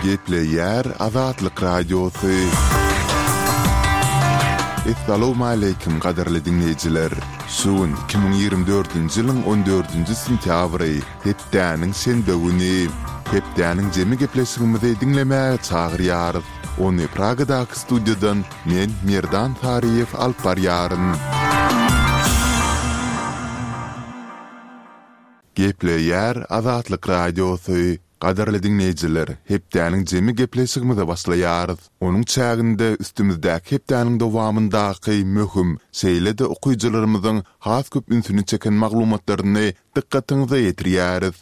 Gepleyer Azatlyk Radiosu. Assalamu alaykum qadarly dinleyijiler. Şuun 2024-nji ýylyň 14-nji sentýabry, hepdäniň şenbe güni. Hepdäniň jemi gepleşigimizi dinlemäge çagyrýar. Ony Pragadaky studiýadan men Merdan Tariýew alyp barýaryn. Gepleyer Azatlyk Radiosu. Qadarly dinleyijiler, hepdäniň jemi gepleşigimize başlaýarys. Onuň çäginde üstümizdäki hepdäniň dowamyndaky möhüm şeýlede okuýjylarymyzyň has köp ünsüni çeken maglumatlaryny dikkatiňize ýetirýäris.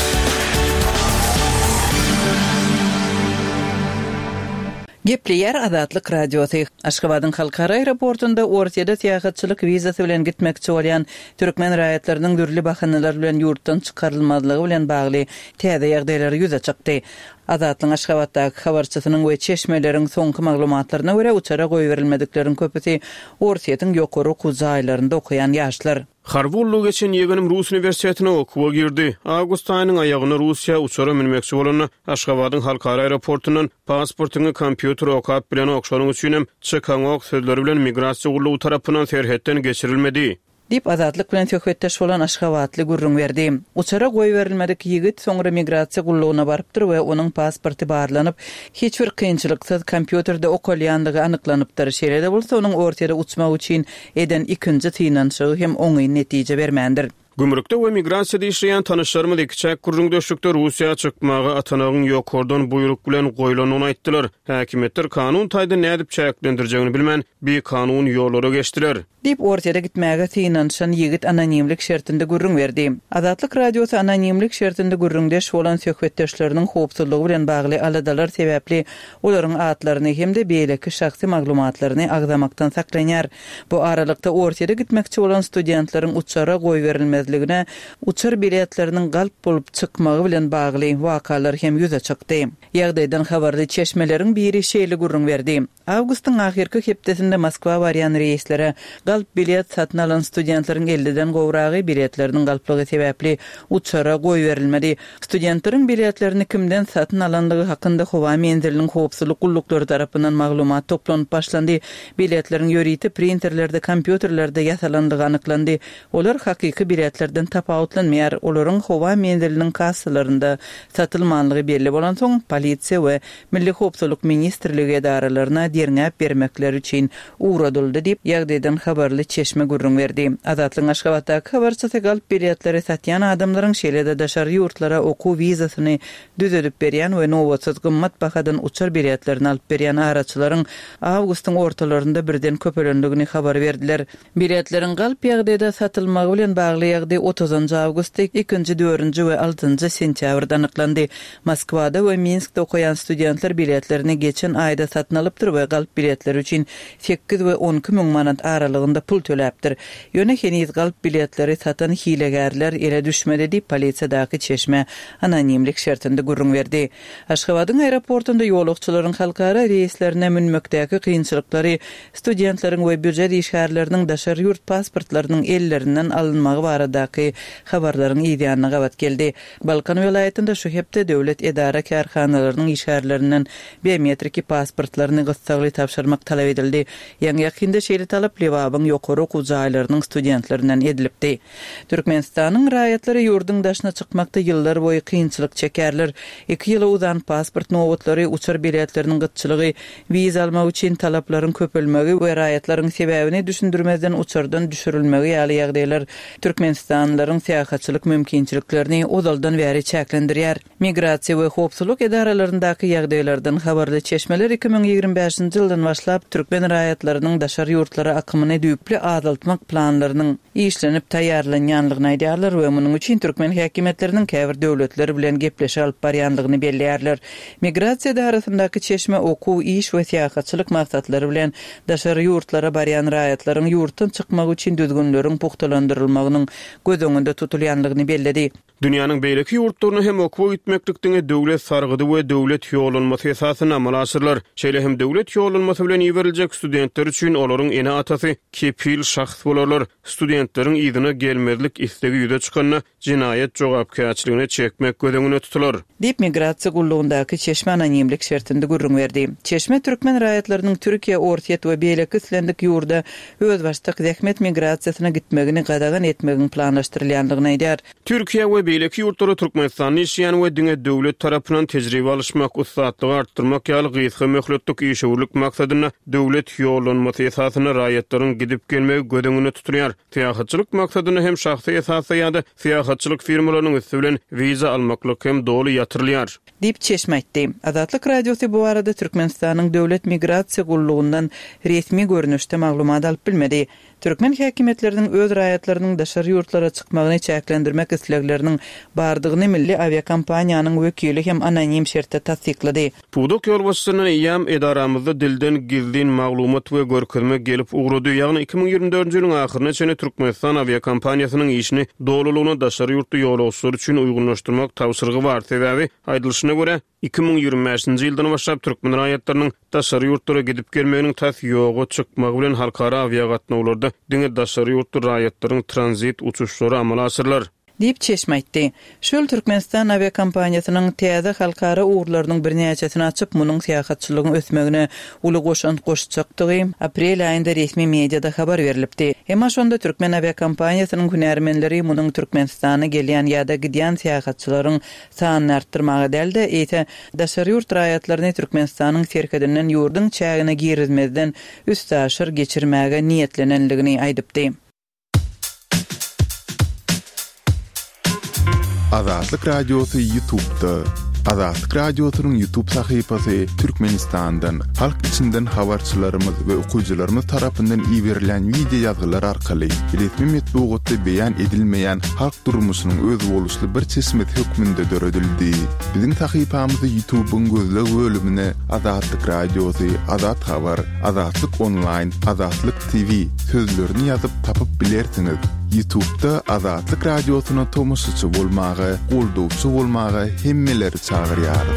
Gepleyer Azatlyk Radiosu. Aşgabatyň halkara aeroportunda ortada täýatçylyk wizasy bilen gitmekçi bolýan türkmen raýatlarynyň dürli bahanalar bilen ýurtdan çykarylmadylygy bilen bagly täze ýagdaýlar ýüze çykdy. Azatlyň Aşgabatdaky habarçysynyň we çeşmeleriň soňky maglumatlaryna görä uçara goýberilmediklerin köpüsi ortaýatyň ýokary kuzaýlarynda okuyan ýaşlar. Harvullu geçen yeğenim Rus Üniversitetine okuwa girdi. Awgust aýynyň aýagyna Russiýa uçara minmekçi bolan Aşgabatyň halkara aeroportundan pasportyny kompýuter okap bilen okşaryň üçin çykan ok sözleri bilen migrasiýa gurulugy tarapyndan serhetden geçirilmedi. Dip Azatlyk bilen söhbetdeş bolan Aşgabatly gurrun berdi. Uçara goýberilmedik ýigit soňra migrasiýa gurulugyna barypdyr we onuň pasporty barlanyp, hiç bir kynçylyksyz kompýuterde okalýandygy anyklanypdyr. Şeýle bolsa onuň ortada uçmak üçin eden ikinji tynançygy hem oňy netije bermändir. Gümrükde we migrasiýada işleýän tanışlarymyz ikçäk gurrun döşlükde Russiýa çykmagy atanagyň ýokordan buyruk bilen goýulanyny aýtdylar. Häkimetler kanun taýda nädip çäklendirjegini bilmän bir kanun ýollara geçdiler. Dip ortada gitmäge tynançan ýigit anonimlik şertinde gurrun berdi. Azatlyk Radiosu anonimlik şertinde gurrundeş bolan söhbetdeşleriniň howpsuzlygy bilen bagly aladalar sebäpli olaryň atlaryny hemde beýleki şahsy maglumatlaryny agdamakdan saklanýar. Bu aralykda ortada gitmekçi bolan studentlaryň uçara goýberilmezligine, uçar biletleriniň galp bolup çykmagy bilen bagly wakalar hem ýüze çykdy. Ýagdaýdan habarly çeşmeleriň biri şeýle gurrun berdi. Awgustyň ahirki hepdesinde Moskwa barýan reýslere galp bilet satyn alan studentlaryň 50-den gowragy biletleriniň galplygy sebäpli uçara goýberilmedi. Studentlaryň biletlerini kimden satyn alandygy hakynda howa menziliniň howpsuzlyk gullukları tarapyndan maglumat toplanyp başlandy. Biletlerin ýöriti printerlerde, kompýuterlerde ýasalandygy anyklandy. Olar hakyky biletlerden tapawutlanmaýar. Olaryň howa menziliniň kassalarynda satylmanlygy belli bolan soň polisiýa we Milli Howpsuzlyk Ministrligi edaralaryna derňäp bermekleri üçin uğradyldy diýip ýagdaýdan habarly çeşme gurrun berdi. Azatlyň Aşgabatdaky habarçysy galp biletleri satýan adamlaryň şeýlede daşary ýurtlara okuw wizasyny düzelip berýän we nowatsız gymmat bahadan uçar biletlerini alyp berýän araçylaryň awgustyň ortalarynda birden köpelendigini habar berdiler. Biletleriň galp ýagdaýda satylmagy bilen bagly ýagdaý 30-njy awgust, 2-4-nji we 6-njy sentýabrda anyklandy. Moskwada we Minskde okuyan studentler biletlerini geçen aýda satyn alypdyr we galp biletleri üçin 8 we 12 000 manat aralygynda pul töläpdir. Ýöne heniz galp biletleri satan hilegärler ele düşmedi diýip polisiýadaky çeşme anonimlik şertinde gurrun berdi. Aşgabatyň aeroportunda ýolukçylaryň halkara reýslerine minmekdäki kynçylyklary, studentlaryň we büdjet işgärleriniň daşary ýurt pasportlarynyň ellerinden alınmagy baradaky habarlaryň ýa-da gawat geldi. Balkan welaýatynda şu hepde döwlet edara karhanalarynyň işgärlerinden biometrik pasportlaryny gysgaly tapşyrmak talap edildi. Ýa-da şeýle talap lewabyň ýokary okuwjaýlarynyň studentlerinden edilipdi. Türkmenistanyň raýatlary ýurdyň daşyna çykmakda ýyllar boýy kynçylyk çekerler. 2 ýyla uzan pasport nowatlary, uçar biletleriniň gytçylygy, wiza almak üçin talaplaryň köpelmegi we raýatlaryň sebäbini düşündirmezden uçardan düşürilmegi ýaly ýagdaýlar türkmenistanlylaryň seýahatçylyk mümkinçiliklerini ozaldan bäri çäklendirýär. Migrasiýa we howpsuzlyk edaralaryndaky ýagdaýlardan habarly çeşmeler 2025-nji ýyldan başlap türkmen raýatlarynyň daşary ýurtlara akymyny düýpli azaltmak planlarynyň işlenip taýýarlanýanlygyny aýdýarlar we munyň üçin türkmen häkimetleriniň käbir döwletleri bilen gepleşip alyp barýanlygyny belleýärler. Migrasiýa darasindaky çeşme okuw, iş we seýahatçylyk maksatlary bilen daşary ýurtlara barýan raýatlaryň ýurtdan çykmak üçin düzgünleriň puhtalandyrylmagynyň göz öňünde tutulýanlygyny belledi. Dünýäniň beýleki ýurtlaryny hem okuw gitmeklikdiňe döwlet sargydy we döwlet ýollanmasy esasyna amal asyrlar. Şeýle hem döwlet ýollanmasy bilen ýerberiljek studentler üçin olaryň ene atasy kepil şahs bolarlar. Studentleriň ýygyna gelmezlik istegi ýüze çykanyna jinaýat jogapkärçiligine çekmek gödeňine tutulur. Dip migrasiýa gullugyndaky Çeşme anonimlik şertinde gurrun berdi. Çeşme türkmen raýatlarynyň Türkiýe, Ortiýet we beýleki islendik ýurda öz başlyk zähmet migrasiýasyna gitmegini gadagan etmegin planlaşdyrylýanlygyny aýdýar. Türkiýe we beýleki ýurtlara Türkmenistanyň ýaşaýan we diňe döwlet tarapyndan tejribe alşmak, usatlygy artdyrmak ýaly gysga möhletlik işewlik maksadyna döwlet ýollanmasy esasyna raýatlaryň gidip gelmegi gödeňine tutulýar. Syýahatçylyk maksadyna hem şahsy esasy ýa-da syýahatçylyk firmalarynyň üstü bilen wiza almaklyk hem doly ýatyrylýar. Dip Çeşme aýtdy. Azatlyk radiosy bu arada Türkmenistanyň döwlet migrasiýa gullugundan resmi görnüşde maglumat alyp bilmedi. Türkmen häkimetleriniň öz raýatlarynyň daşary ýurtlara çykmagyny çäklendirmek islegleriniň bardygyny milli aviakompaniýanyň wekili hem anonim şertde tasdiklady. Pudok ýolbaşçysynyň ýam edaramyzda dilden gizlin maglumat we görkezme gelip ugrady. Ýagny 2024-nji ýylyň ahyryna çene Türkmenistan aviakompaniýasynyň işini dolulugyny daşary ýurtda ýolagçylar üçin uygullaşdyrmak tawsyrgy bar. Sebäbi aýdylyşyna görä 2025-nji ýyldan başlap türkmen raýatlarynyň daşary ýurtlara gidip gelmeginiň täs ýoga çykmagy bilen halkara aviagatnawlarda diňe daşary ýurt raýatlarynyň tranzit uçuşlary amal asyrlar. Dip Çeşme aýtdy. Şol Türkmenistan aviakompaniýasynyň täze halkara uğurlarynyň birnäçesini açyp munyň syýahatçylygyny ösmegine uly goşan goşjakdygy aprel aýynda resmi mediada habar berilipdi. Emma şonda Türkmen aviakompaniýasynyň hünärmenleri munyň Türkmenistana gelýän ýa-da gidýän syýahatçylaryň sanyny artdyrmagy däldi. Eýte daşary ýurt raýatlaryny Türkmenistanyň serkedinden ýurdun çägine girizmezden üst aşyr geçirmäge niýetlenenligini aýdypdy. Azatlyk radiosu YouTube'da. Azatlyk radiosynyň YouTube sahypasy Türkmenistandan, halk içinden habarçylarymyz we okuwçylarymyz tarapyndan iýerilen video ýazgylar arkaly resmi metbuatda beýan edilmeýän halk durmuşynyň öz boluşly bir çeşmet hökmünde döredildi. Biziň sahypamyzy YouTube'un gözleg bölümine Azatlyk radiosu, Azat habar, Azatlyk online, Azatlyk TV sözlerini ýazyp tapyp bilersiňiz. YouTube'da Azatlyk radiosyna tomoşçy bolmagy, goldowçy bolmagy hemmeleri çagyrýar.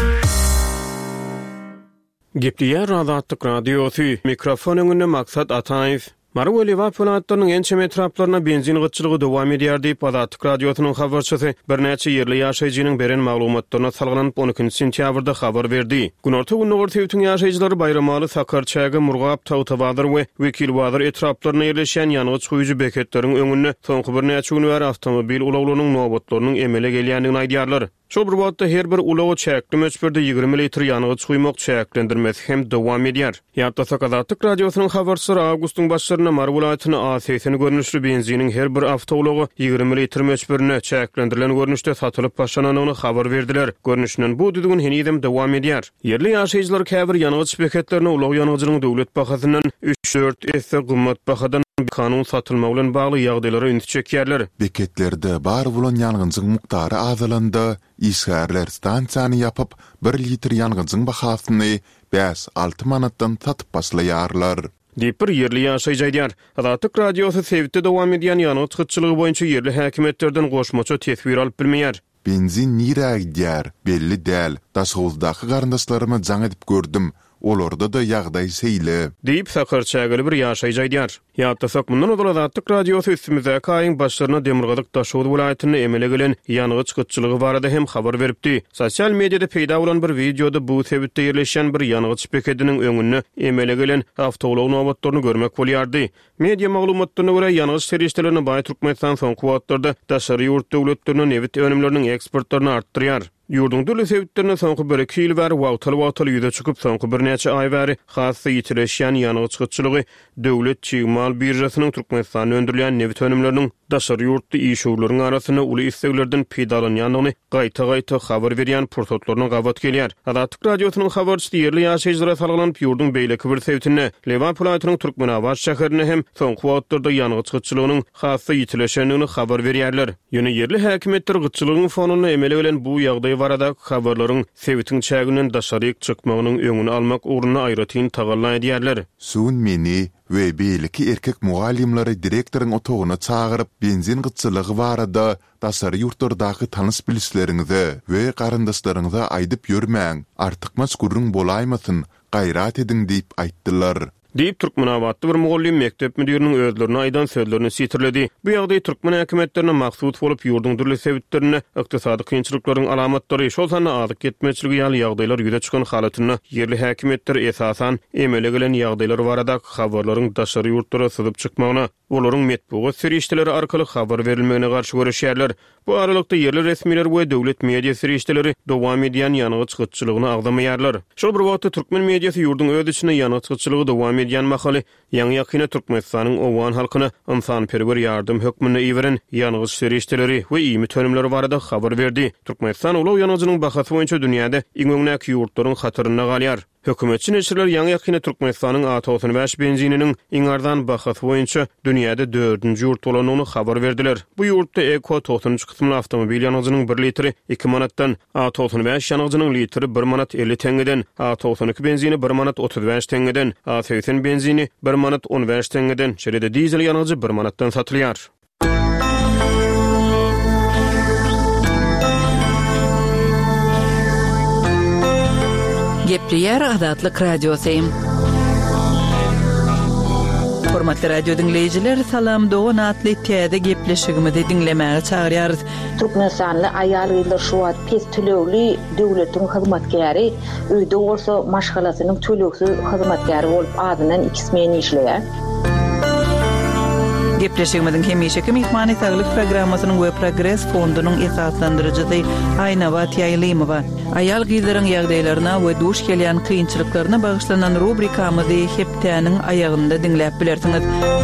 Gepdiýär Azatlyk radiosu. Mikrofon öňünde Maksat Ataýew. Marweli wapylatlarynyň ençe etraplaryna benzin gyçylygy dowam edýär diýip Azatlyk radiosynyň habarçysy bir näçe ýerli ýaşaýjynyň beren maglumatlaryna salgylanyp 12 sentýabrda habar berdi. Günorta Unuwersitetiniň ýaşaýjylary Bayramaly, Sakarçaga, Murgap, Tawtabadyr we Wekilbadyr etraplaryna ýerleşen ýanygy çykyjy beketleriň öňünde soňky bir näçe gün bäri awtomobil ulaglarynyň nowbatlarynyň emele gelýändigini aýdýarlar. Şol bir wagtda her bir ulagy çäkli möçberde 20 litr ýanygy çykymak çäklendirmesi hem dowam edýär. Ýa-da Azatlyk radiosynyň habarçysy Awgustyň başlaryna Mar welaýatyny ASS-ni görnüşli benziniň her bir awtolagy 20 litr möçberine çäklendirilen görnüşde satylyp başlananyny habar berdiler. Görnüşden bu düzgün henidem dowam edýär. Yerli ýaşaýjylar käbir ýanygy beketlerini ulag ýanygylygyň döwlet bahasyndan 3-4 esse gymmat bahadan kanun satylmagy bilen bagly ýagdaýlara üns çekýärler. Beketlerde bar bolan ýangynjyň muktary azalandy. İşgärler stansiýany ýapyp 1 litr ýangynjyň bahasyny 5-6 manatdan satyp başlaýarlar. Dipir yerli ýaşaýjy aýdýar. Azatlyk radiosu sevitde dowam edýän ýanygy çykyçylygy boýunça yerli häkimetlerden goşmaça tesbir alyp bilmeýär. Benzin nirä gidýär, belli däl. Daşgyldaky garyndaşlaryma jaň edip gördüm. Olarda da ýagdaý seýle. Diýip Sakarçagaly bir ýaşaýjy aýdýar. Ýa-da mundan odal Azatlyk radiosu üstümize kaýyň başlaryna Demirgazyk Daşowy welaýatyny emele gelen ýanygy çykyçylygy barada hem habar beripdi. Sosial mediada peýda bolan bir videoda bu sebitde ýerleşen bir ýanygy beketiniň öňünde emele gelen awtolagy nowbatlaryny görmek bolýardy. Media maglumatlaryna görä ýanygy serişlerini baý Türkmenistan soňky wagtlarda daşary ýurt döwletleriniň nevit önümleriniň eksportlaryny artdyrýar. Ýurdun döle sebitlerine soňky 1-2 ýyl bäri wagtaly ýüze çykyp soňky bir näçe aý bäri hasy ýitireşýän ýanygy çykyçylygy döwlet çygymal birjasynyň Türkmenistanda öndürilýän nevit önümleriniň daşary ýurtda işgörleriň arasyna uly isleglerden peýdalanýanlygyny gaýta-gaýta habar berýän portotlaryna gawat gelýär. Azatlyk radiosynyň habarçysy ýerli ýaşaýjylara salgylanyp ýurdun beýleki bir sebitine Lewan pulatynyň Türkmenabad şäherine hem soňky wagtlarda ýanygy çykyçylygynyň hasy ýitireşenligini habar berýärler. Ýöne ýerli häkimetler gyçylygyň fonuny emele bilen bu ýagdaý barada habarlaryň sebitiň çäginden daşary çykmagynyň öňüni almak ugruna aýratyn tagalla edýärler. Sun meni we belki erkek mugallimleri direktorun otoguna çağırıp benzin gıtçılığı barada dasarı yurtlardaki tanış bilislerinize ve qarındaşlarınıza aydıp yörmäň, artykmaç gurrun bolaymasın, gayrat edin deyip aýtdylar. Deyip Türkmenabatda bir mugallim mektep müdirinin özlerine aydan sözlerini sitirledi. Bu ýagdaý Türkmen häkimetlerine maksut bolup ýurdun dürli sebitlerini, ykdysady kynçylyklaryň alamatları, şol sany azyk ketmeçiligi ýaly ýagdaýlar ýüze çykan halatyny yerli häkimetler esasan emele gelen ýagdaýlar barada habarlaryň daşary ýurtlara syzyp çykmagyna, olaryň metbuat serişdeleri arkaly habar berilmegine garşy görüşýärler. Bu aralykda yerli resmiler we döwlet media serişdeleri dowam edýän ýanygy çykytçylygyny agdamaýarlar. Şol bir wagtda Türkmen mediasy ýurdun öz içine ýanygy çykytçylygy dowam edýän mahaly ýaňy ýakyna Türkmenistanyň owan halkyna insanperwer ýardym hökmüne iweren ýanygy serişdeleri we ýymy tönümleri barada habar berdi. Türkmenistan ulaw ýanygynyň bahasy boýunça dünýäde iň öňdäki ýurtlaryň hatyryna galýar. Hökümetçi neşirler ýaňy ýakyna Türkmenistanyň A95 benzininiň iňardan bahasy boýunça dünýäde 4-nji ýurt bolanyny habar berdiler. Bu ýurtda Eko 90 kysymly awtomobil ýanygynyň 1 litri 2 manatdan, A95 ýanygynyň litri 1 manat 50 tengeden, A92 benzini 1 manat 35 tengeden, A80 benzini 1 manat 15 tengeden, şeride dizel ýanygy 1 manatdan satylýar. Gepliyer Adatlyk Radiosu. Hormatly radio dinleyijiler, salam Doğan atly täze gepleşigimizi dinlemäge çagyrýarys. Türkmenistanly aýal gyzlar şu wagt pes tölegli döwletiň hyzmatkäri, öýde bolsa maşgalasynyň töleksiz hyzmatkäri bolup adynan 2 men işleýär. Gepleşigimiziň hemişeki mehmany saglyk programmasynyň we Progress fondunyň esaslandyrjysy Aýnawat Ýaýlymowa aýal gyzlaryň ýagdaýlaryna we duş gelýän kynçylyklaryna bagyşlanan rubrikamyzy hepdäniň aýagynda dinläp bilersiňiz.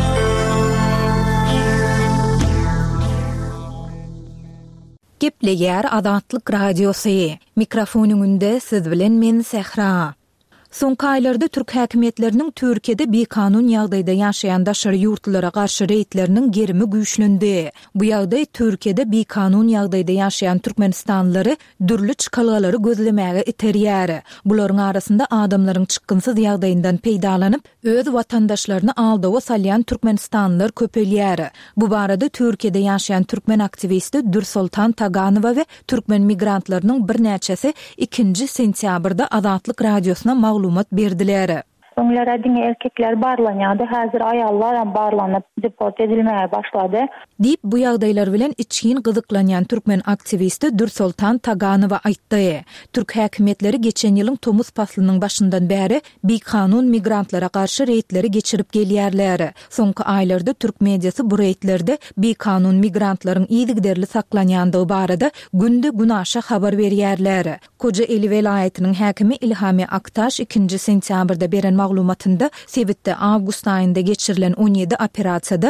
Gepleýär Adatlyk Radiosu. Mikrofonyňynda siz bilen men Sehra. Soňky aýlarda Türk häkimetleriniň Türkiýede bekanun ýagdaýda ýaşaýan daşary ýurtlara garşy reýtleriniň gerimi güýçlendi. Bu ýagdaý Türkiýede bekanun ýagdaýda ýaşaýan türkmenistanlary dürli çykalgalary gözlemäge iterýär. Bularyň arasynda adamlaryň çykgynsyz ýagdaýyndan peýdalanyp öz watandaşlaryny aldawa salýan türkmenistanlylar köpelýär. Bu barada Türkiýede ýaşaýan türkmen aktivisti Dursultan Taganowa we türkmen migrantlarynyň bir näçesi 2 sentýabrda Adatlyk Radiosuna maglumat berdiler. Onlara diňe erkekler barlanýardy, häzir aýallar hem barlanyp deport edilmäge başlady. Dip bu ýagdaýlar bilen içkin gyzyklanýan türkmen aktivisti Dursultan Taganowa aýtdy. Türk häkimetleri geçen ýylyň tomuz faslynyň başyndan bäri bekanun migrantlara garşy reýtleri geçirip gelýärler. Soňky aýlarda türk mediasy bu reýtlerde bekanun migrantlaryň ýygyderli saklanýandygy barada günde günaşa habar berýärler. Kocaeli welaýatynyň häkimi Ilhami Aktaş 2 sentýabrda beren maglumatynda sebitde awgust aýynda geçirilen 17 operasiýada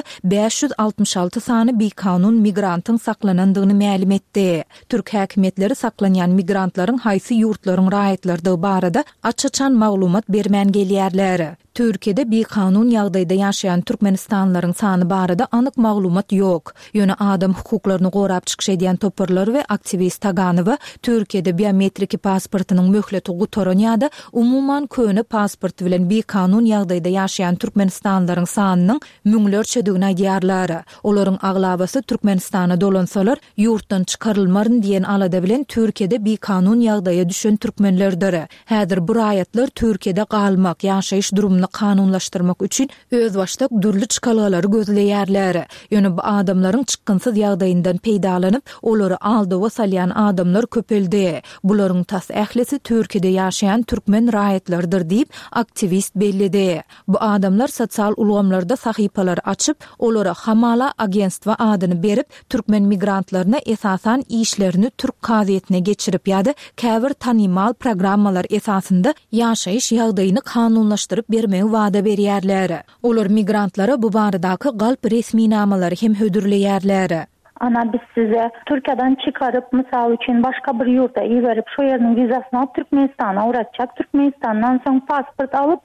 566 sany bekanun migrantyň saklanandygyny ma'lum etdi. Türk häkimetleri saklanýan migrantlaryň haýsy ýurtlaryň raýatlardy barada açyçan maglumat bermän gelýärler. Türkiýede bekanun ýagdaýda ýaşaýan türkmenistanlaryň sany barada anyk maglumat ýok. Ýöne adam hukuklaryny gorap çykyş edýän toparlar we aktivist Taganowa Türkiýede biometrik pasportynyň möhleti gutoranýada umuman köne pasport bilen bekanun ýagdaýda ýaşaýan türkmenistanlaryň sanynyň müňlerçedigini aýdýarlar. Olaryň aglabasy Türkmenistana dolansalar ýurtdan çykarylmaryn diýen alada bilen Türkiýede bekanun ýagdaýa düşen türkmenlerdir. Häzir bu raýatlar Türkiýede galmak, ýaşaýyş durumyny kanunlaşdyrmak üçin öz başda dürli çykalgalary gözleýärler. Ýöne bu adamlaryň çykgynsyz ýagdaýyndan peýdalanyp, olary aldawa salýan adamlar köpeldi. Bularyň tas ählisi Türkiýede ýaşaýan türkmen raýatlardyr diýip aktivist bellidi. Bu adamlar sosial ulgamlarda sahypalar açyp, olara hamala agentstva adyny berip, türkmen migrantlaryna esasan işlerini Türk kaziýetine geçirip ýa-da käbir tanymal programmalar esasında ýaşaýyş ýagdaýyny kanunlaşdyryp bermegi wada berýärler. Olar migrantlara bu baradaky galp resmi namalary hem hödürleýärler. Ana biz size Türkiye'den çıkarıp misal için başka bir yurda verip şu yerinin vizasını alıp Türkmenistan'a uğratacak. Türkmenistan'dan sonra pasport alıp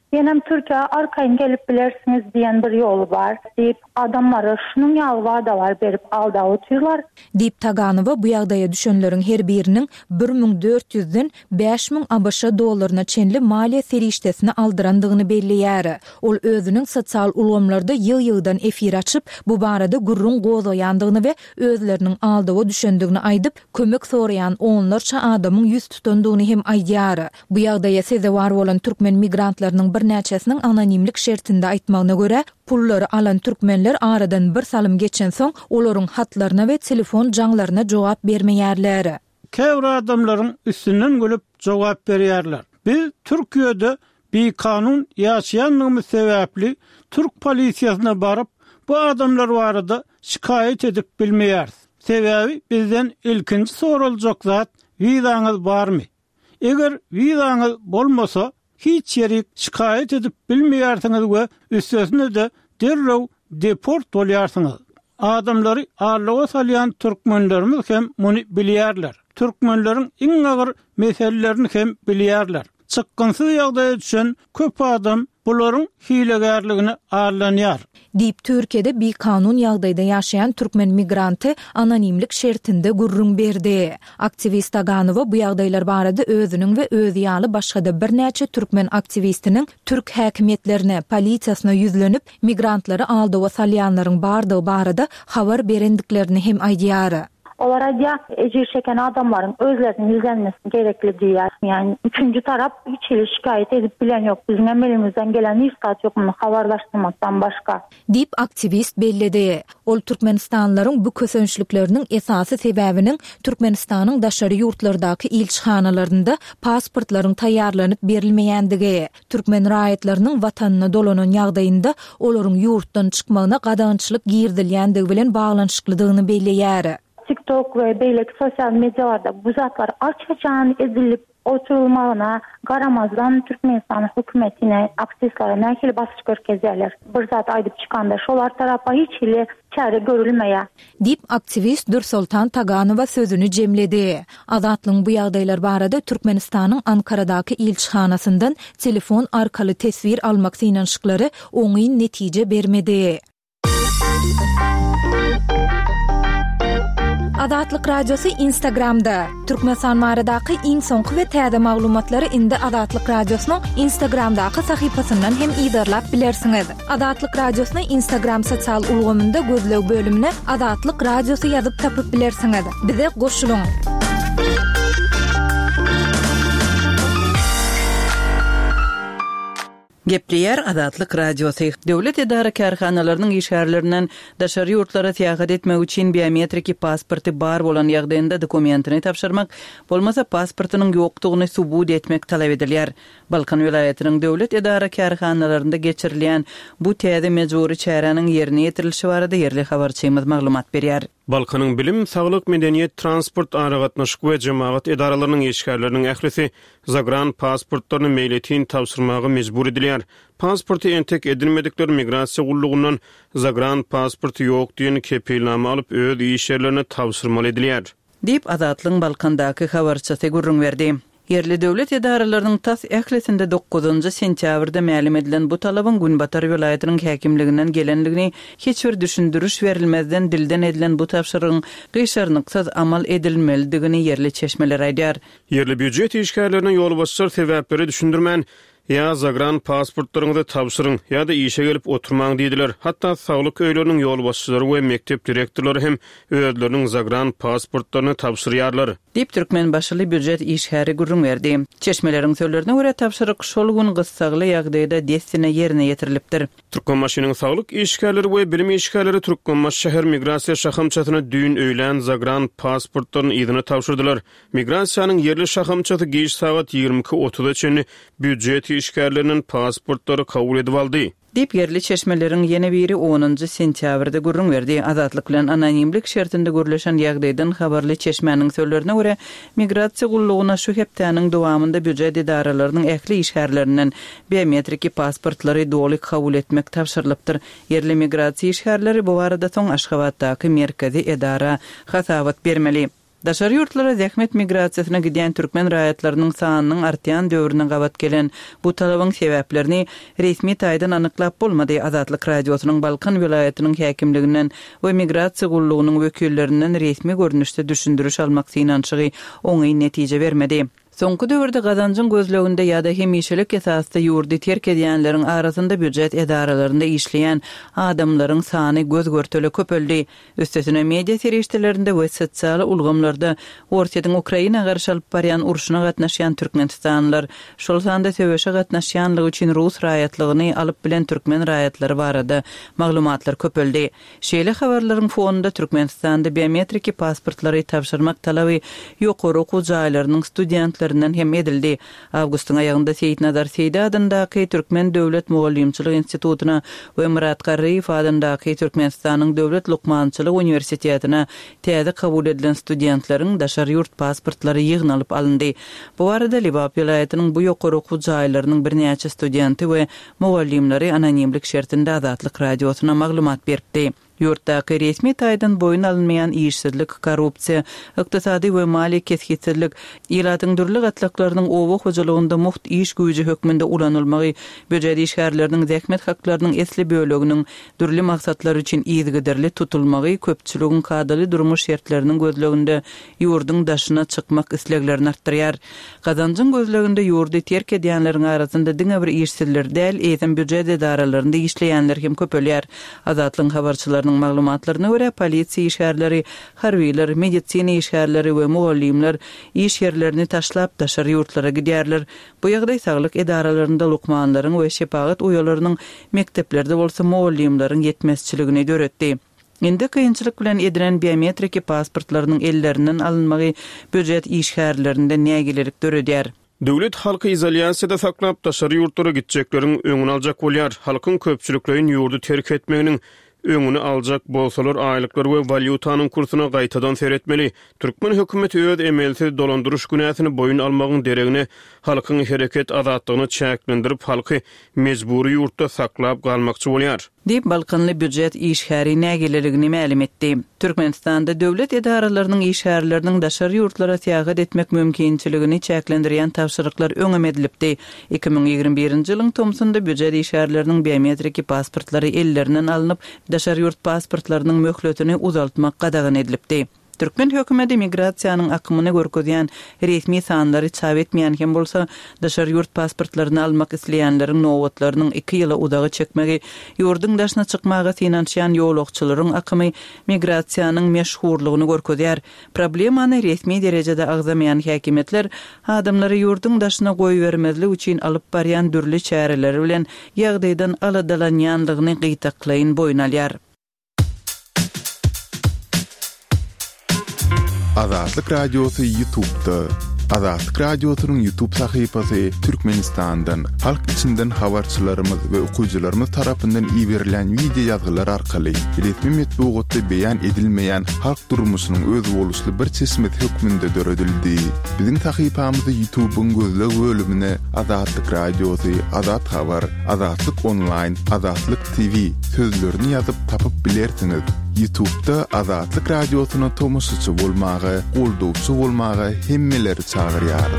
Yenem Türkiye arkayın gelip bilersiniz diyen bir yolu var deyip adamları şunun yalvardalar berip aldawutýarlar. Deyip Taganova bu ýagdaýa düşenleriň her birinin 1400-den 5000 ABŞ dollaryna çenli maliýe serişdesini aldırandygyny belliýär. Ol özüniň sosial ulgamlarda ýyl-ýyldan efir açyp bu barada gurrun gozaýandygyny we özleriniň aldawa düşendigini aýdyp kömek soraýan onlarça adamyň ýüz tutandygyny hem aýdýar. Bu ýagdaýa seze var bolan türkmen migrantlarynyň bir näçesiniň anonimlik şertinde aýtmagyna görä, pullary alan türkmenler aradan bir salym geçen soň olaryň hatlaryna we telefon jaňlaryna jogap bermeýärler. Käwre adamlaryň üstünden gelip jogap berýärler. Biz Türkiýede bir kanun ýaşaýanlygymyz sebäpli Türk polisiýasyna baryp bu adamlar barada şikayet edip bilmeýäris. Sebäbi bizden ilkinji soraljak zat wizaňyz barmy? Eger wizaňyz bolmasa hiç ýerik şikayet edip bilmeýärsiňiz we üstesine de derrew deport bolýarsyňyz. Adamlary arlawa salýan türkmenlerimiz hem muny bilýärler. Türkmenleriň iň agyr meselelerini hem bilýärler. Çykgynsyz ýagdaýa düşen köp adam bularyň hilegärligini arlanýar. Deyip Türkiýede bir kanun ýagdaýda ýaşaýan türkmen migranty anonimlik şertinde gurrun berdi. Aktivist Taganova bu ýagdaýlar barada özüniň we öz ýaly başga bir näçe türkmen aktivistiniň türk häkimetlerine, polisiýasyna ýüzlenip migrantlary aldawa salýanlaryň bardygy barada habar berendiklerini hem aýdýar. Olara ecir çeken adamların özlerinin izlenmesi gerekli diyor. Yani üçüncü taraf hiç şikayet edip bilen yok. Bizim elimizden gelen iskat yok bunu habarlaştırmaktan başka. Deyip aktivist belledi. Ol Türkmenistanlaryň bu kösönçlükleriniň esasy sebäbiniň Türkmenistanyň daşary ýurtlardaky ilçihanalarynda pasportlaryň taýýarlanyp berilmeýändigi, türkmen raýatlarynyň watanyna dolanan ýagdaýynda olaryň ýurtdan çykmagyna gadagçylyk girdilýändigi bilen baglanşyklydygyny belliýär. TikTok ve beýlek sosial medyalarda bu zatlar açıkçan edilip oturulmagyna garamazdan Türkmenistan hökümetine, aktivistlere nähili basıç görkezýärler. Bir zat aýdyp çykanda şolar tarapa hiç hili çare görülmeýär. Dip aktivist Dursultan Taganova sözünü jemledi. Azatlyň bu ýagdaýlar barada Türkmenistanyň Ankaradaky ilçihanasyndan telefon arkaly tesvir almak synanşyklary oňy netije bermedi. Azatlyk radiosu Instagramda. Türkmenistan maradaky iň soňky we täze maglumatlary indi Azatlyk radiosynyň Instagramdaky sahypasyndan hem ýydarlap bilersiňiz. Azatlyk radiosyny Instagram sosial ulgamynda gözlew bölümine Azatlyk radiosu ýazyp tapyp bilersiňiz. Bize goşulyň. Gepleyer Azatlyk radiosu. Döwlet edara karhanalarynyň işgärlerinden daşary ýurtlara täýat etmek üçin biometriki pasporty bar bolan ýagdaýynda dokumentini tapşyrmak, bolmasa pasportynyň ýokdugyny subut etmek talap edilýär. Balkan vilayatynyň döwlet edara karhanalarynda geçirilýän bu täze mejburi çäranyň ýerine ýetirilişi barada ýerli habarçymyz maglumat berýär. Balkanyň bilim, saglyk, medeniýet, transport, aragatnaşyk we jemaat edaralarynyň işgärleriniň ählisi zagran pasportlaryny meýletin tapşyrmagy mejbur edilýär. Pasporty entek edilmedikleri migrasiýa gullugyndan zagran pasporty ýok diýen kepilnama alyp öz iş ýerlerine tapşyrmaly edilýär. Diýip Azatlyň Balkandaky habarçysy gurrun berdi. Yerli döwlet edaralarynyň tas ählesinde 9-njy sentýabrda ma'lum edilen bu talabyň Günbatar vilayatynyň häkimliginden gelenligini hiç bir düşündürüş berilmezden dilden edilen bu tapşyrygyň gyşarnyksaz amal edilmelidigini yerli çeşmeler aýdýar. Yerli büdjet işgärleriniň ýolbaşçylar sebäpleri düşündirmän ya zagran pasportlaryňyzy tapşyryň ya da işe gelip oturmaň diýdiler. Hatda saglyk öýleriniň ýolbaşçylary we mektep direktorlary hem özleriniň zagran pasportlaryny tapşyrýarlar. Diýip Türkmen başly büdjet işgäri gurrun berdi. Çeşmeleriň sözlerine görä tapşyryk şol gün gyssaly ýagdaýda destine ýerine ýetirilipdir. Türkmenbaşynyň saglyk işgärleri we bilim işgärleri Türkmenbaş şäher migrasiýa şahamçatyna düýün öýlen zagran pasportlaryny ýygyny tapşyrdylar. Migrasiýanyň yerli şahamçaty geç saat 22:30-da çenli büdjet işgärleriniň pasportlary kabul edip aldy. Dip yerli çeşmelerin yeni biri 10-njy sentýabrda gurrun berdi. Azatlyk bilen anonimlik şertinde görüleşen ýagdaýdan habarly çeşmeniň sözlerine görä migrasiýa gullugyna şu hepdeniň dowamında büdjet edaralarynyň ähli işgärlerinden biometriki pasportlary doly kabul etmek tapşyrylypdyr. Yerli migrasiýa işgärleri bu barada soň Aşgabatdaky merkezi edara hasabat bermeli. Daşary ýurtlara zähmet migrasiýasyna gidýän türkmen raýatlarynyň sanynyň artýan döwrüne gabat gelen bu talabyň sebäplerini resmi taýdan anyklap bolmady. Azatlyk radiosynyň Balkan vilayatynyň häkimliginden we migrasiýa gullugynyň wekillerinden resmi görnüşde düşündürüş almak synançygy oňy netije bermedi. Soňky döwürde gazanjyň gözleginde ýa-da hemişelik esasda ýurdy terk edýänleriň arasynda büdjet edaralarynda işleýän adamlaryň sany göz görteli köpeldi. Üstesine media serişdelerinde we sosial ulgamlarda Ortadan Ukraina garşy alyp barýan urşuna gatnaşýan türkmenistanlylar, şol sanda söwüşe gatnaşýanlygy üçin Rus raýatlygyny alyp bilen türkmen raýatlary barada maglumatlar köpeldi. Şeýle habarlaryň fonunda Türkmenistanda biometriki pasportlary tapşyrmak talaby ýokary okuw jaýlarynyň studentleri hem edildi. Awgustyň aýagynda Seýitnazar Seýda adyndaky Türkmen Döwlet Mugallimçilik institutuna we Murat Garriýew adyndaky Türkmenistanyň Döwlet Lukmançylyk universitetine täze kabul edilen studentleriň daşary ýurt pasportlary ýygnalyp alyndy. Bu arada Libap vilayatynyň bu ýokary okuw jaýlarynyň birnäçe studenti we mugallimleri anonimlik şertinde Azatlyk radiosyna maglumat berdi. Yurtdaky resmi taýdan boyun alınmayan işsizlik, korrupsiýa, ykdysady we mali kesgitsizlik, ýylatyň dürli gatlaklarynyň owa hojalygynda muht iş güýji hökmünde ulanylmagy, büdjet işgärleriniň zähmet haklarynyň esli böleginiň dürli maksatlar üçin ýygydirli tutulmagy köpçüligiň kadaly durmuş şertleriniň gözleginde ýurdyň daşyna çykmak isleglerini artdyrýar. Gazanjyň gözleginde ýurdy terk edýänleriň arasynda diňe bir işsizler däl, eýsem büdjet edaralaryny işleýänler hem köpelýär. Azatlyň habarçylarynyň maglumatlaryna görä polisiýa işgärleri, harbiýler, medisina işgärleri we mugallimler iş ýerlerini taşlap daşary ýurtlara gidýärler. Bu ýagdaý saglyk edaralarynda lukmanlaryň we şepagat uýalarynyň mekteplerde bolsa mugallimlaryň ýetmezçiligini döretdi. Indi kıyınçılık bilen edilen biometriki pasportlarynyň ellerinden alınmagy büdjet işgärlerinde nägelerik döredýär. Döwlet halky izoliýasiýada saklap daşary ýurtlara gitjekleriň öňüni aljak bolýar. Halkyň köpçüliklerin ýurdy terk etmeginiň öňüni aljak bolsalar aýlyklar we valyutanyň kursyna gaýtadan seretmeli. Türkmen hökümeti öz emelsiz dolandyryş günäsini boyun almagyň deregini halkyň hereket azatlygyny çäklendirip halky mejburi ýurtda saklap galmakçy bolýar. Dip Balkanly büdjet işgäri nägeleligini ma'lum etdi. Türkmenistanda döwlet edaralarynyň işgärleriniň daşary ýurtlara täýat etmek mümkinçiligini çäklendirýän tapşyryklar öňem edilipdi. 2021-nji ýylyň tomsunda büdjet işgärleriniň biometriki pasportlary ellerinden alınıp daşary ýurt pasportlarynyň möhletini uzaltmak gadagan edilipdi. Türkmen hökümeti migrasiýanyň akymyny görkezýän resmi sanlary çap etmeýän hem bolsa, daşary ýurt pasportlaryny almak isleýänleriň nowatlarynyň 2 ýyla udagy çekmegi, ýurdyň daşyna çykmagy synançýan ýolagçylaryň akymy migrasiýanyň meşhurlygyny görkezýär. Problemany resmi derejede agzamaýan häkimetler adamlary ýurdyň daşyna goýbermezlik üçin alyp barýan dürli çäreleri bilen ýagdaýdan aladalanýanlygyny gytaklaýyn boyun alýar. Azatlyk radiosu YouTube'da. Azatlyk radiosynyň YouTube sahypasy Türkmenistandan, halk içinden habarçylarymyz we okuwçylarymyz tarapyndan ýiberilen video ýazgylar arkaly resmi metbuatda beýan edilmeýän halk durmuşynyň öz boluşly bir çeşmet hökmünde döredildi. Biziň sahypamyzy YouTube'un gözleg bölümine Azatlyk radiosu, Azat habar, Azatlyk online, Azatlyk TV sözlerini ýazyp tapyp bilersiňiz. YouTube'da Azatlyk radiosuna tomusçy bolmagy, goldowçy bolmagy hemmeleri çagyrýar.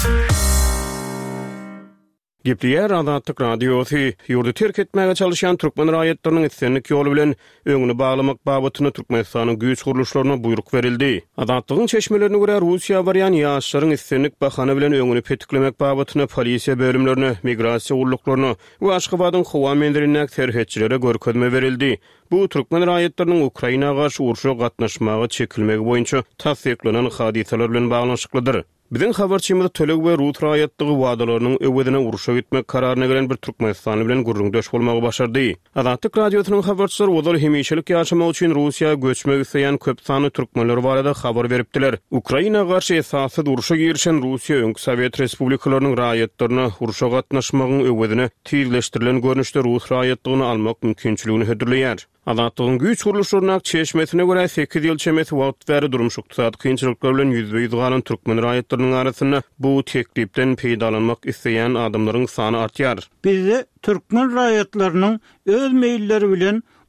Gepleýär Azatlyk radiosu ýurdy terk etmäge çalışan türkmen raýatlarynyň etsenlik ýoly bilen öňüni baglamak babatyna Türkmenistanyň güýç guruluşlaryna buyruk berildi. Azatlygyň çeşmelerine görä Russiýa barýan ýaşlaryň etsenlik bahana bilen öňüni petiklemek babatyna polisiýa bölümlerine, migrasiýa gulluklarına we Aşgabatyň howa mendirinäk terhetçilere görkezme berildi. Bu türkmen raýatlarynyň Ukraina garşy urşa gatnaşmagy çekilmegi boýunça tasdiklanan hadiseler bilen baglanşyklydyr. Biziň habarçymyz Töleg we Rus raýatlygy wadalarynyň öwedine uruşa gitmek kararyna gelen bir Türkmenistan bilen gurrundaş bolmagy başardy. Azatlyk radiosynyň habarçylary olar hemişelik ýaşamak üçin Russiýa göçmek isleýän köp sany türkmenler barada habar beripdiler. Ukraina garşy esasy uruşa girişen Russiýa öňkü Sowet respublikalarynyň raýatlaryna uruşa gatnaşmagyň öwedine tizleşdirilen görnüşde Rus raýatlygyny almak mümkinçiligini hödürleýär. Azatlygyň güýç guruluşlaryna çeşmesine görä 8 ýyl çemeti wagt bäri durmuş ykdysady kynçylyklar bilen ýüzbeýiz galan türkmen raýatlarynyň arasynda bu teklipden peýdalanmak isleýän adamlaryň sany artýar. Bizde türkmen raýatlarynyň öz meýilleri bilen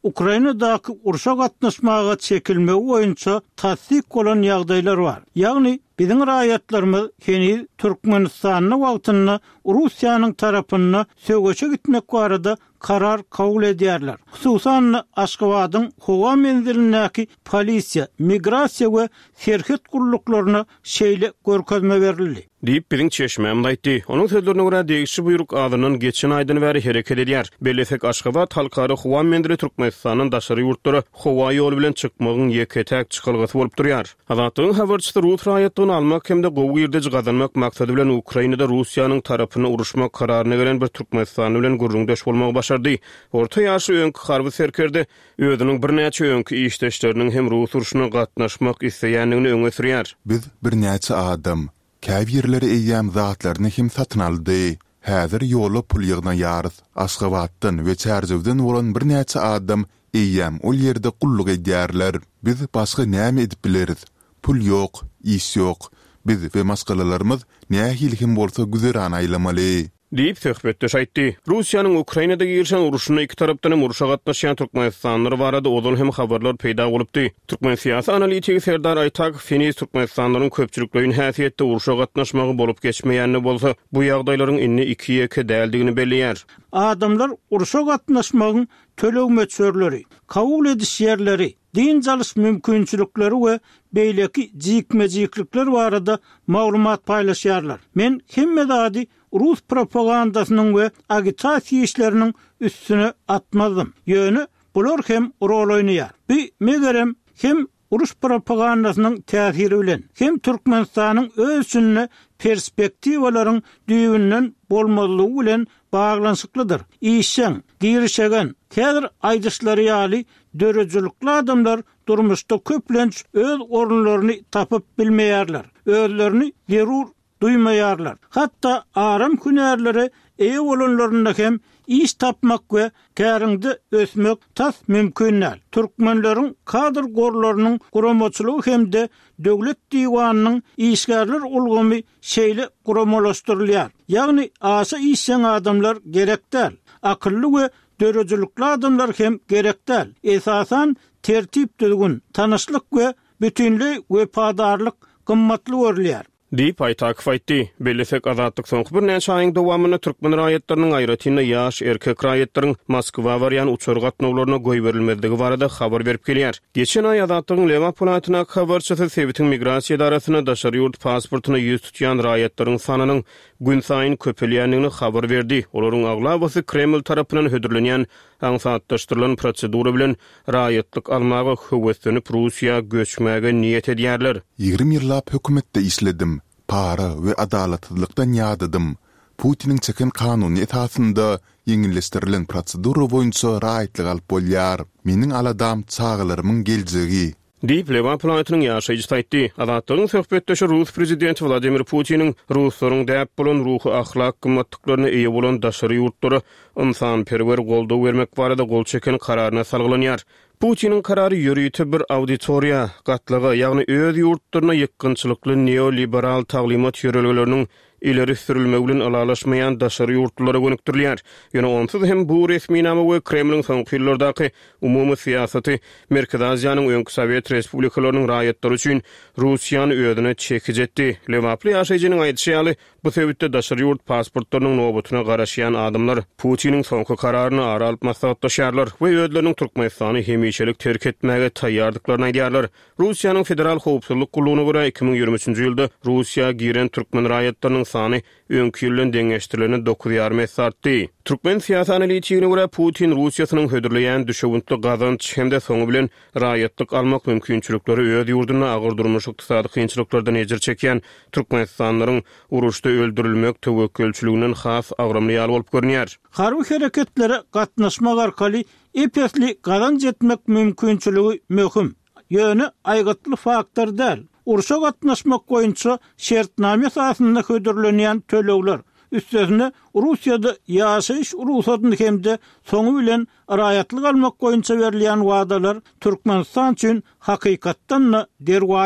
Ukrainadaky urşa gatnaşmaga çekilmegi boýunça tasdik bolan ýagdaýlar bar. Ýagny biziň raýatlarymyz heni Türkmenistanyň wagtyny Russiýanyň tarapyna söwgeçe gitmek barada karar kabul edýärler. Hususan Aşgabatyň howa menzilinäki polisiýa, migrasiýa we serhet guruluklaryna şeýle görkezme berildi. Diýip biziň çeşmem aýtdy. Onuň sözlerine görä degişi buyruk adynyň geçen aýdan bäri hereket edýär. Belesek Aşgabat halkary howa menzili Türkmenistanyň daşary ýurtlary howa ýoly bilen çykmagyň ýeketäk çykylgysy bolup durýar. Hazatyň habarçysy Rus raýatyny almak hemde gowy ýerde gazanmak maksady bilen Ukrainada Russiýanyň tarapyna uruşmak kararyna gelen bir Türkmenistan bilen gurrundaş bolmagy başardy. Orta ýaşy öňkü harby serkerde özüniň birnäçe öňkü işleşleriniň hem Rus uruşyna gatnaşmak isleýänligini öňe sürýär. Biz birnäçe adam käbirleri eýýäm zatlaryny hem satyn aldy. Häzir ýoly pul ýygna ýarys Aşgabatdan we Çärzewden bolan birnäçe adam eýýäm ol ýerde gulluk edýärler. Biz başga näme edip bileriz? Pul ýok, iş ýok. Biz we maskalalarymyz nähili hem bolsa güzeran aýlamaly. Diýip söhbetdeş aýtdy. Russiýanyň Ukrainada girişen uruşyna iki tarapdan uruşa gatnaşýan Türkmenistanlylar barada ozal hem habarlar peýda bolupdy. Türkmen siýasy analitigi Serdar Aytak Feniz Türkmenistanlylaryň köpçülikliğin häsiýetde uruşa gatnaşmagy bolup geçmeýänini bolsa, bu ýagdaýlaryň inni iki ýeke däldigini belliýär. Adamlar uruşa gatnaşmagyň töleg meçörleri, kabul ediş ýerleri, din çalış mümkinçilikleri we beýleki jikmejiklikler barada maglumat paýlaşýarlar. Men hemmedadi Rus propagandasynyň we agitasiýa işleriniň üstüne atmadım. Ýöne bular hem rol oýnaýar. Bu megerem hem Rus propagandasynyň täsiri bilen hem Türkmenistanyň özüne perspektiwalaryň düýünden bolmalygy bilen baglanşyklydyr. İşeň, girişegen, häzir aýdyşlary ýaly dörejlikli adamlar durmuşda köplenç öz orunlaryny tapyp bilmeýärler. Özlerini zerur duymaýarlar. Hatda aram günärleri eýe bolanlarynda hem iş tapmak we käriňde ösmek tas mümkinäl. Türkmenleriň kadr gorlarynyň guramaçylygy hemde döwlet diýwanynyň işgärler ulgamy şeýle guramalaşdyrylýar. Ýagny aşa işçän adamlar gerekdäl. Akylly we dörejlikli adamlar hem gerekdäl. Esasan tertip düzgün, tanyşlyk we bütünlüğ we padarlyk gymmatly görülýär. Diýip Aytak aýtdy. Belesek azatlyk soňky bir näçe aýyň dowamyny türkmen raýatlarynyň aýratyna ýaş erkek raýatlaryň Moskwa barýan uçur gatnawlaryna goý berilmezligi barada habar berip gelýär. Geçen aý azatlygyň Lema Polatyna habarçysy Sewitin migrasiýa darasyna daşary ýurt pasportyna ýüz tutýan raýatlaryň sanynyň gün saýyn köpelýänligini habar berdi. Olaryň aglabasy Kreml tarapyndan hödürlenýän aňsatdaşdyrylan prosedura bilen raýatlyk almagy höwetlenip Russiýa göçmäge niýet edýärler. 20 ýyllap hökümetde işledim. Para we adalatlykdan ýadydım. Putiniň çeken kanuny esasynda ýeňilleşdirilen prosedura boýunça raýatlyk alyp bolýar. Meniň aladam çağlarymyň geljegi. Diýip Lema Polatynyň ýaşaýjysy aýtdy. Azatlygyň söhbetdeşi Rus prezidenti Vladimir Putiniň Ruslaryň däp bolan ruhy ahlak gymmatlyklaryna eýe bolan daşary ýurtlary insanperwer goldaw bermek barada gol çeken kararyna salgylanyar. Putiniň karary ýörüýti bir auditoriýa gatlygy, ýagny öz ýurtlaryna ýykynçylykly neoliberal taglimat ýörelgeleriniň ileri sürülmegi bilen alalaşmayan daşary ýurtlara gönükdirilýär. Ýöne onsuz hem bu resminame we Kremliň soňky ýyllardaky umumy siýasaty Merkez Aziýanyň öňkü Sowet respublikalarynyň raýatlary üçin Russiýany özüne çekijetdi. Lewaply ýaşaýjynyň aýdýaly, bu sebäpde daşary ýurt pasportlarynyň nobatyna garaşýan adamlar Putiniň soňky kararyny ara alyp maslahatlaşýarlar we özleriniň Türkmenistany hemişelik terk etmäge taýýardyklaryny aýdýarlar. Russiýanyň federal howpsuzlyk gulugyna görä 2023-nji ýylda Russiýa giren türkmen raýatlarynyň sany öňkü ýyldan deňeşdirileni 9,5 artdy. Türkmen siýasy analitikine görä Putin Russiýasynyň hödürleýän düşewüntli gazanç hemde soňu bilen raýatlyk almak mümkinçilikleri öz ýurduna agyr durmuş ykdysady kynçylyklardan ejir çekýän türkmenistanylaryň uruşda öldürilmek töwekkülçiliginden has agramly ýaly bolup görünýär. Harby hereketlere gatnaşmak arkaly epesli gazanç etmek mümkinçiligi möhüm. Ýöne aýgatly faktor däl. Uruşa gatnaşmak boýunça şertname esasynda hödürlenýän tölegler üstesine Russiýada ýaşaýyş ruhsatyny hemde soňu bilen raýatlyk almak boýunça berilýän wadalar Türkmenistan üçin hakykatdan derwäýs.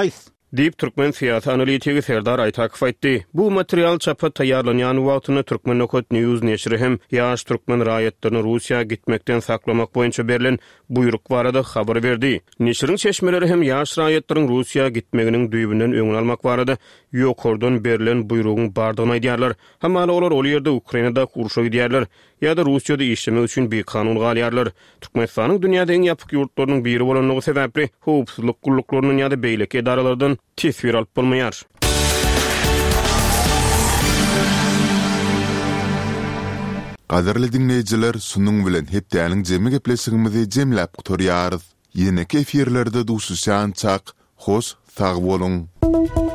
Deyip Türkmen siyasi analitigi Serdar Aytakov aýtdy. Bu material çapa taýýarlanýan wagtyny Türkmen Nokot News neşri hem ýaş türkmen raýatlaryny Russiýa gitmekden saklamak boýunça berilen buyruk barada habar berdi. Neşriň çeşmeleri hem ýaş raýatlaryň Russiýa gitmeginiň düýbünden öňüne almak barada ýokordan berilen buyrugyň bardygyny aýdýarlar. Hamala olar ol ýerde Ukrainada uruşa gidýärler ýa-da Russiýada işlemek üçin bir kanun galýarlar. Türkmenistanyň dünýäde iň ýapyk ýurtlarynyň biri bolanlygy sebäpli howpsuzlyk gulluklarynın ýa-da beýlek edaralardan tesir alyp bolmaýar. Gaderli dinleyijiler, sunuň bilen hepdäniň jemi gepleşigimizi jemläp gutarýarys. Ýene efirlerde duşuşan çak, hoş sag bolun.